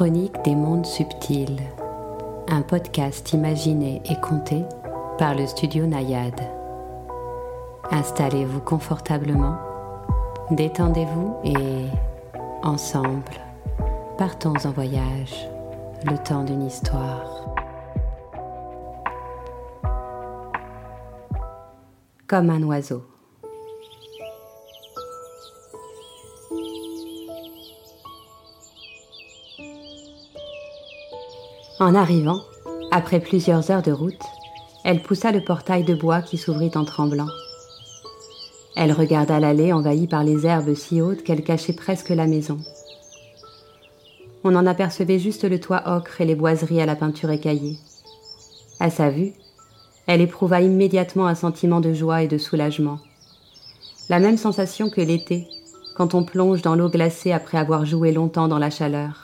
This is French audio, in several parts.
Chronique des mondes subtils, un podcast imaginé et conté par le studio Nayade. Installez-vous confortablement, détendez-vous et, ensemble, partons en voyage, le temps d'une histoire. Comme un oiseau. En arrivant, après plusieurs heures de route, elle poussa le portail de bois qui s'ouvrit en tremblant. Elle regarda l'allée envahie par les herbes si hautes qu'elles cachaient presque la maison. On en apercevait juste le toit ocre et les boiseries à la peinture écaillée. À sa vue, elle éprouva immédiatement un sentiment de joie et de soulagement. La même sensation que l'été, quand on plonge dans l'eau glacée après avoir joué longtemps dans la chaleur.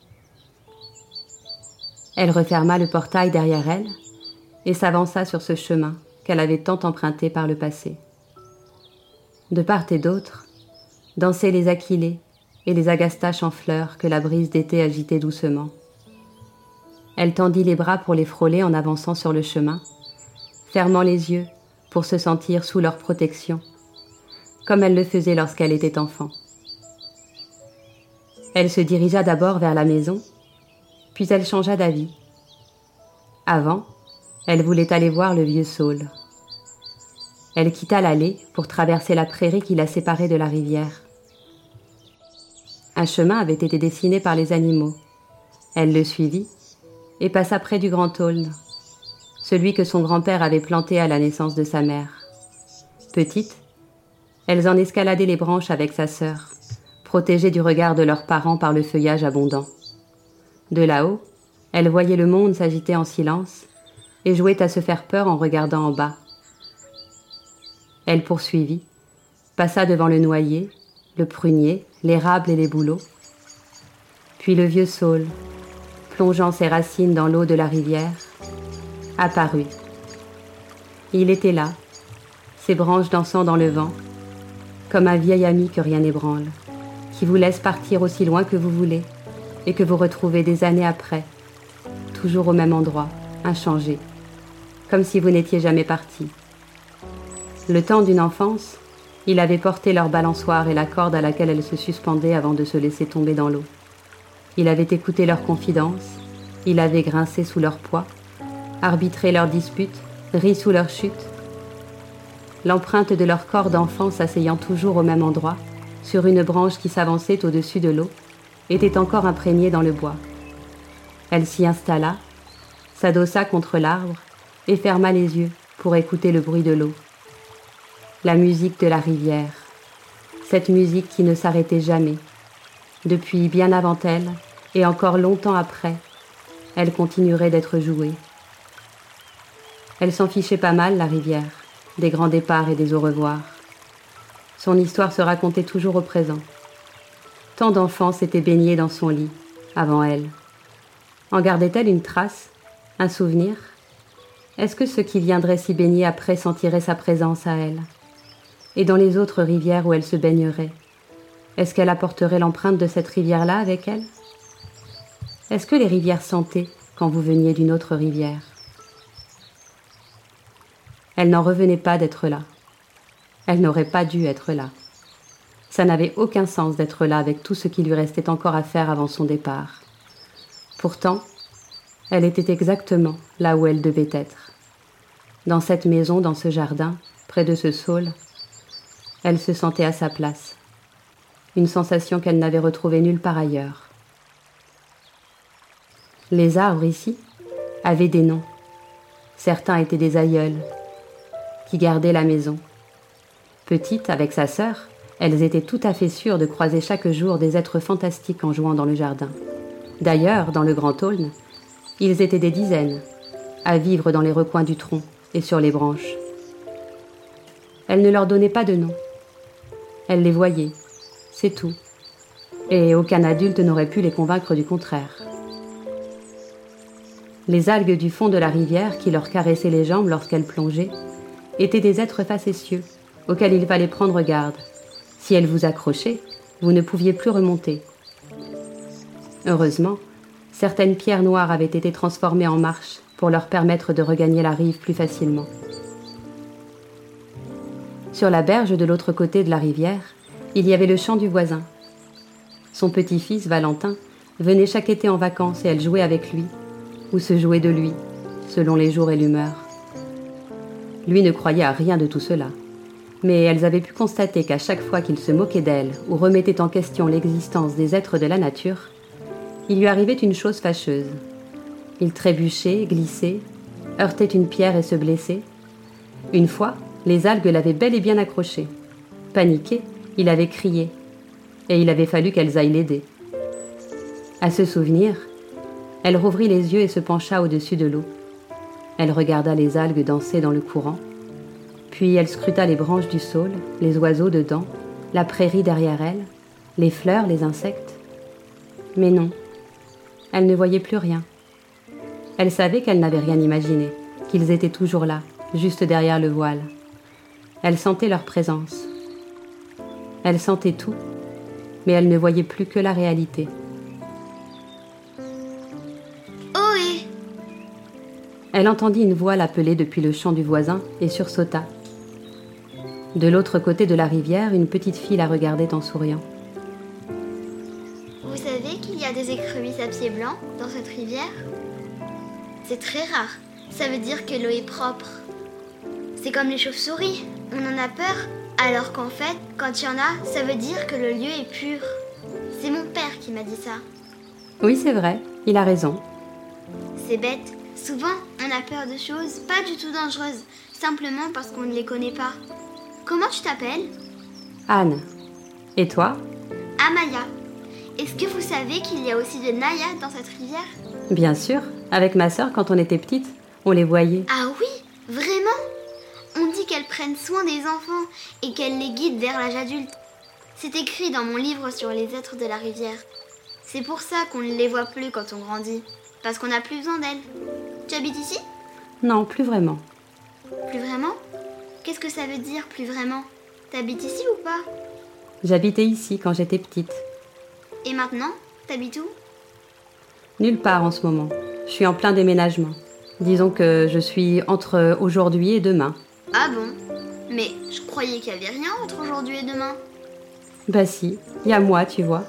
Elle referma le portail derrière elle et s'avança sur ce chemin qu'elle avait tant emprunté par le passé. De part et d'autre, dansaient les aquilées et les agastaches en fleurs que la brise d'été agitait doucement. Elle tendit les bras pour les frôler en avançant sur le chemin, fermant les yeux pour se sentir sous leur protection, comme elle le faisait lorsqu'elle était enfant. Elle se dirigea d'abord vers la maison, puis elle changea d'avis. Avant, elle voulait aller voir le vieux saule. Elle quitta l'allée pour traverser la prairie qui la séparait de la rivière. Un chemin avait été dessiné par les animaux. Elle le suivit et passa près du grand aulne, celui que son grand-père avait planté à la naissance de sa mère. Petites, elles en escaladaient les branches avec sa sœur, protégées du regard de leurs parents par le feuillage abondant. De là-haut, elle voyait le monde s'agiter en silence et jouait à se faire peur en regardant en bas. Elle poursuivit, passa devant le noyer, le prunier, l'érable et les bouleaux. Puis le vieux saule, plongeant ses racines dans l'eau de la rivière, apparut. Il était là, ses branches dansant dans le vent, comme un vieil ami que rien n'ébranle, qui vous laisse partir aussi loin que vous voulez, et que vous retrouvez des années après, toujours au même endroit, inchangé, comme si vous n'étiez jamais parti. Le temps d'une enfance, il avait porté leur balançoire et la corde à laquelle elles se suspendaient avant de se laisser tomber dans l'eau. Il avait écouté leurs confidences, il avait grincé sous leur poids, arbitré leurs disputes, ri sous leur chute. L'empreinte de leur corps d'enfant s'asseyant toujours au même endroit, sur une branche qui s'avançait au-dessus de l'eau, était encore imprégnée dans le bois. Elle s'y installa, s'adossa contre l'arbre et ferma les yeux pour écouter le bruit de l'eau. La musique de la rivière, cette musique qui ne s'arrêtait jamais. Depuis bien avant elle, et encore longtemps après, elle continuerait d'être jouée. Elle s'en fichait pas mal, la rivière, des grands départs et des au revoir. Son histoire se racontait toujours au présent. Tant d'enfants s'étaient baignés dans son lit, avant elle. En gardait-elle une trace, un souvenir? Est-ce que ceux qui viendraient s'y baigner après sentiraient sa présence à elle? Et dans les autres rivières où elle se baignerait, est-ce qu'elle apporterait l'empreinte de cette rivière-là avec elle? Est-ce que les rivières sentaient quand vous veniez d'une autre rivière? Elle n'en revenait pas d'être là. Elle n'aurait pas dû être là. Ça n'avait aucun sens d'être là avec tout ce qui lui restait encore à faire avant son départ. Pourtant, elle était exactement là où elle devait être. Dans cette maison, dans ce jardin, près de ce saule, elle se sentait à sa place. Une sensation qu'elle n'avait retrouvée nulle part ailleurs. Les arbres ici avaient des noms. Certains étaient des aïeuls qui gardaient la maison. Petite, avec sa sœur, elles étaient tout à fait sûres de croiser chaque jour des êtres fantastiques en jouant dans le jardin. D'ailleurs, dans le grand aulne, ils étaient des dizaines, à vivre dans les recoins du tronc et sur les branches. Elle ne leur donnait pas de nom. Elle les voyait, c'est tout. Et aucun adulte n'aurait pu les convaincre du contraire. Les algues du fond de la rivière qui leur caressaient les jambes lorsqu'elles plongeaient étaient des êtres facétieux auxquels il fallait prendre garde. Si elles vous accrochaient, vous ne pouviez plus remonter. Heureusement, Certaines pierres noires avaient été transformées en marches pour leur permettre de regagner la rive plus facilement. Sur la berge de l'autre côté de la rivière, il y avait le champ du voisin. Son petit-fils, Valentin, venait chaque été en vacances et elle jouait avec lui, ou se jouait de lui, selon les jours et l'humeur. Lui ne croyait à rien de tout cela, mais elles avaient pu constater qu'à chaque fois qu'il se moquait d'elle ou remettait en question l'existence des êtres de la nature, il lui arrivait une chose fâcheuse. Il trébuchait, glissait, heurtait une pierre et se blessait. Une fois, les algues l'avaient bel et bien accroché. Paniqué, il avait crié, et il avait fallu qu'elles aillent l'aider. À ce souvenir, elle rouvrit les yeux et se pencha au-dessus de l'eau. Elle regarda les algues danser dans le courant, puis elle scruta les branches du saule, les oiseaux dedans, la prairie derrière elle, les fleurs, les insectes. Mais non, elle ne voyait plus rien. Elle savait qu'elle n'avait rien imaginé, qu'ils étaient toujours là, juste derrière le voile. Elle sentait leur présence. Elle sentait tout, mais elle ne voyait plus que la réalité. Ohé! Elle entendit une voix l'appeler depuis le champ du voisin et sursauta. De l'autre côté de la rivière, une petite fille la regardait en souriant. Vous savez qu'il y a des écrevisses à pieds blancs dans cette rivière? C'est très rare. Ça veut dire que l'eau est propre. C'est comme les chauves-souris. On en a peur, alors qu'en fait, quand il y en a, ça veut dire que le lieu est pur. C'est mon père qui m'a dit ça. Oui, c'est vrai, il a raison. C'est bête. Souvent, on a peur de choses pas du tout dangereuses, simplement parce qu'on ne les connaît pas. Comment tu t'appelles? Anne. Et toi? Amaya. Est-ce que vous savez qu'il y a aussi des naïades dans cette rivière? Bien sûr, avec ma sœur, quand on était petite, on les voyait. Ah oui? Vraiment? On dit qu'elles prennent soin des enfants et qu'elles les guident vers l'âge adulte. C'est écrit dans mon livre sur les êtres de la rivière. C'est pour ça qu'on ne les voit plus quand on grandit, parce qu'on n'a plus besoin d'elles. Tu habites ici? Non, plus vraiment. Plus vraiment? Qu'est-ce que ça veut dire, plus vraiment? T'habites ici ou pas? J'habitais ici quand j'étais petite. Et maintenant, t'habites où? Nulle part en ce moment. Je suis en plein déménagement. Disons que je suis entre aujourd'hui et demain. Ah bon? Mais je croyais qu'il n'y avait rien entre aujourd'hui et demain. Bah si, il y a moi, tu vois.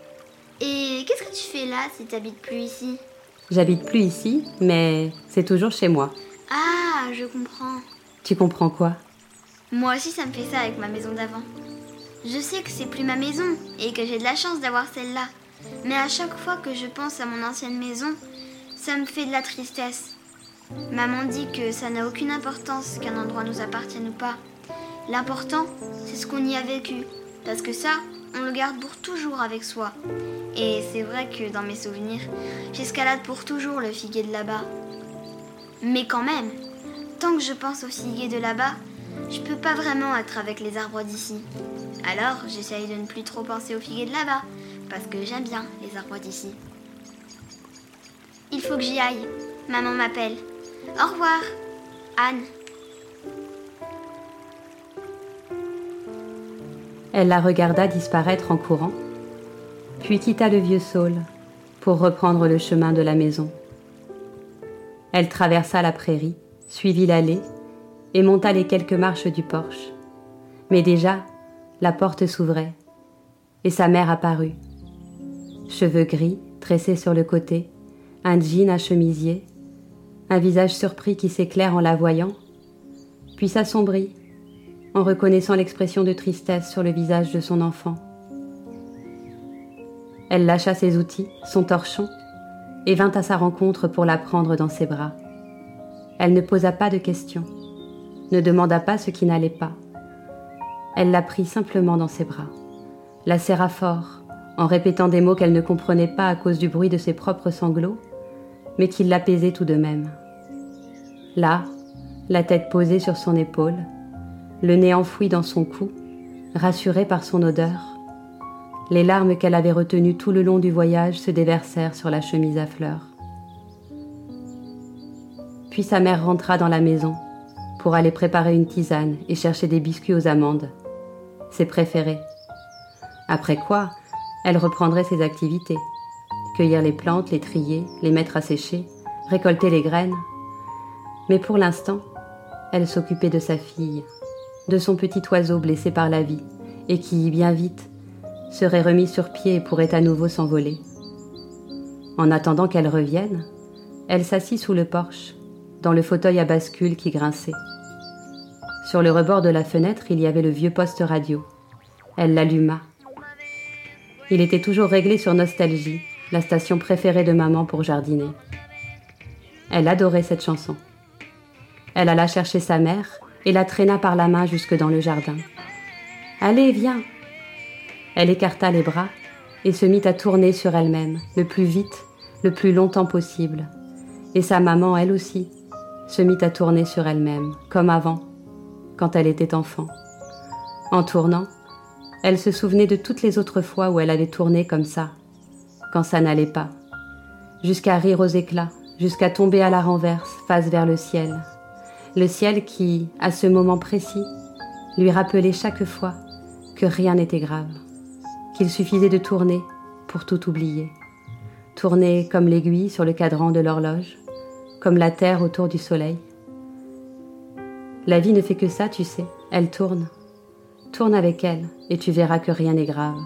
Et qu'est-ce que tu fais là si t'habites plus ici? J'habite plus ici, mais c'est toujours chez moi. Ah, je comprends. Tu comprends quoi? Moi aussi ça me fait ça avec ma maison d'avant. Je sais que c'est plus ma maison et que j'ai de la chance d'avoir celle-là. Mais à chaque fois que je pense à mon ancienne maison, ça me fait de la tristesse. Maman dit que ça n'a aucune importance qu'un endroit nous appartienne ou pas. L'important, c'est ce qu'on y a vécu. Parce que ça, on le garde pour toujours avec soi. Et c'est vrai que dans mes souvenirs, j'escalade pour toujours le figuier de là-bas. Mais quand même, tant que je pense au figuier de là-bas, je peux pas vraiment être avec les arbres d'ici. Alors, j'essaye de ne plus trop penser au figuier de là-bas, parce que j'aime bien les arbres d'ici. Il faut que j'y aille. Maman m'appelle. Au revoir, Anne. Elle la regarda disparaître en courant, puis quitta le vieux saule pour reprendre le chemin de la maison. Elle traversa la prairie, suivit l'allée et monta les quelques marches du porche. Mais déjà, la porte s'ouvrait et sa mère apparut. Cheveux gris, tressés sur le côté, un jean à chemisier, un visage surpris qui s'éclaire en la voyant, puis s'assombrit en reconnaissant l'expression de tristesse sur le visage de son enfant. Elle lâcha ses outils, son torchon, et vint à sa rencontre pour la prendre dans ses bras. Elle ne posa pas de questions, ne demanda pas ce qui n'allait pas. Elle la prit simplement dans ses bras, la serra fort, en répétant des mots qu'elle ne comprenait pas à cause du bruit de ses propres sanglots, mais qui l'apaisaient tout de même. Là, la tête posée sur son épaule, le nez enfoui dans son cou, rassurée par son odeur, les larmes qu'elle avait retenues tout le long du voyage se déversèrent sur la chemise à fleurs. Puis sa mère rentra dans la maison pour aller préparer une tisane et chercher des biscuits aux amandes, ses préférés. Après quoi, elle reprendrait ses activités. cueillir les plantes, les trier, les mettre à sécher, récolter les graines. Mais pour l'instant, elle s'occupait de sa fille, de son petit oiseau blessé par la vie, et qui, bien vite, serait remis sur pied et pourrait à nouveau s'envoler. En attendant qu'elle revienne, elle s'assit sous le porche, dans le fauteuil à bascule qui grinçait. Sur le rebord de la fenêtre, il y avait le vieux poste radio. Elle l'alluma. Il était toujours réglé sur Nostalgie, la station préférée de maman pour jardiner. Elle adorait cette chanson. Elle alla chercher sa mère et la traîna par la main jusque dans le jardin. « Allez, viens !» Elle écarta les bras et se mit à tourner sur elle-même, le plus vite, le plus longtemps possible. Et sa maman, elle aussi, se mit à tourner sur elle-même, comme avant, quand elle était enfant. En tournant, elle se souvenait de toutes les autres fois où elle avait tourné comme ça, quand ça n'allait pas, jusqu'à rire aux éclats, jusqu'à tomber à la renverse, face vers le ciel qui, à ce moment précis, lui rappelait chaque fois que rien n'était grave, qu'il suffisait de tourner pour tout oublier. Tourner comme l'aiguille sur le cadran de l'horloge, comme la terre autour du soleil. La vie ne fait que ça, tu sais, elle tourne. Tourne avec elle et tu verras que rien n'est grave.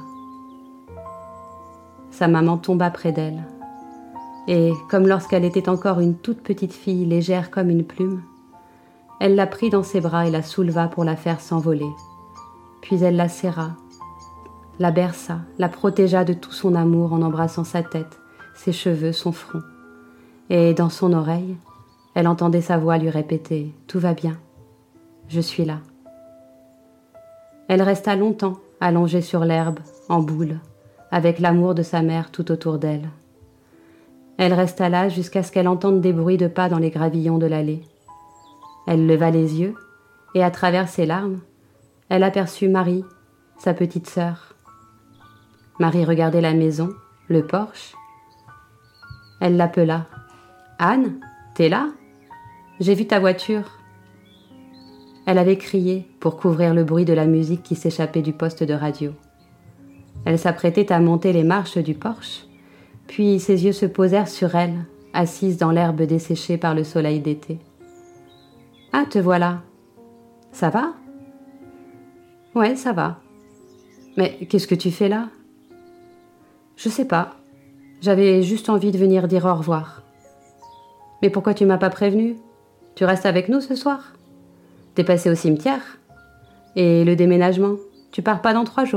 Sa maman tomba près d'elle. Et, comme lorsqu'elle était encore une toute petite fille légère comme une plume, elle la prit dans ses bras et la souleva pour la faire s'envoler. Puis elle la serra, la berça, la protégea de tout son amour en embrassant sa tête, ses cheveux, son front. Et dans son oreille, elle entendait sa voix lui répéter « Tout va bien, je suis là ». Elle resta longtemps allongée sur l'herbe, en boule, avec l'amour de sa mère tout autour d'elle. Elle resta là jusqu'à ce qu'elle entende des bruits de pas dans les gravillons de l'allée. Elle leva les yeux, et à travers ses larmes, elle aperçut Marie, sa petite sœur. Marie regardait la maison, le porche. Elle l'appela. « Anne, t'es là ? J'ai vu ta voiture. » Elle avait crié pour couvrir le bruit de la musique qui s'échappait du poste de radio. Elle s'apprêtait à monter les marches du porche, puis ses yeux se posèrent sur elle, assise dans l'herbe desséchée par le soleil d'été. « Ah, te voilà. Ça va ? » ?»« Ouais, ça va. Mais qu'est-ce que tu fais là ? » ?»« Je sais pas. J'avais juste envie de venir dire au revoir. » »« Mais pourquoi tu m'as pas prévenu ? Tu restes avec nous ce soir ? T'es passé au cimetière ? Et le déménagement ? Tu pars pas dans 3 jours ? »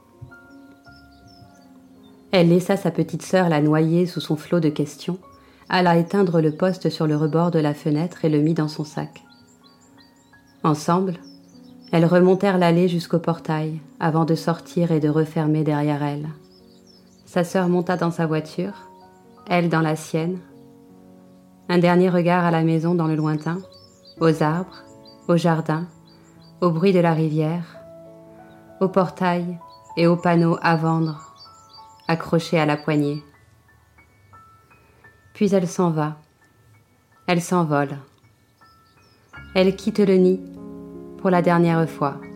Elle laissa sa petite sœur la noyer sous son flot de questions, alla éteindre le poste sur le rebord de la fenêtre et le mit dans son sac. Ensemble, elles remontèrent l'allée jusqu'au portail, avant de sortir et de refermer derrière elle. Sa sœur monta dans sa voiture, elle dans la sienne. Un dernier regard à la maison dans le lointain, aux arbres, au jardin, au bruit de la rivière, au portail et aux panneaux à vendre, accrochés à la poignée. Puis elle s'en va, elle s'envole. Elle quitte le nid pour la dernière fois.